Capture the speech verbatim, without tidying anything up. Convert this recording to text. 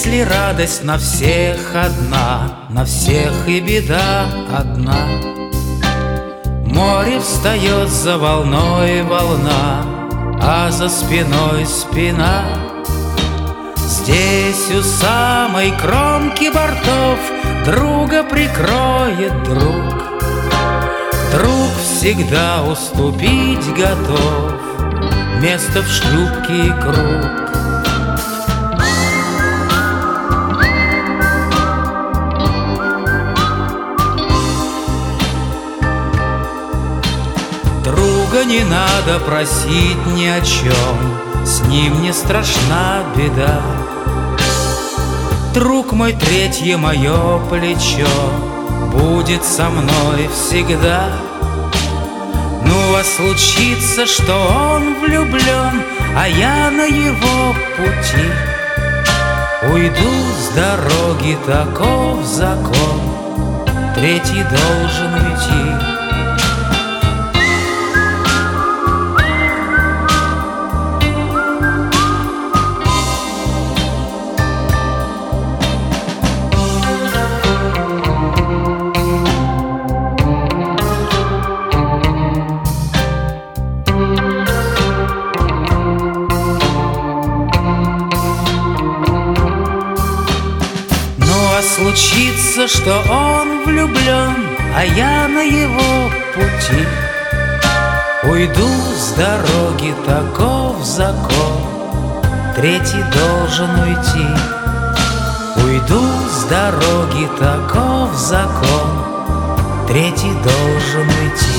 Если радость на всех одна, на всех и беда одна, море встает за волной волна, а за спиной спина. Здесь у самой кромки бортов друга прикроет друг. Друг всегда уступить готов, место в шлюпке и круг. Друга не надо просить ни о чем, с ним не страшна беда. Друг мой, третье мое плечо, будет со мной всегда. Ну, а случится, что он влюблен, а я на его пути уйду с дороги, таков закон, третий должен уйти. Случится, что он влюблен, а я на его пути уйду с дороги, таков закон, третий должен уйти. Уйду с дороги, таков закон, третий должен уйти.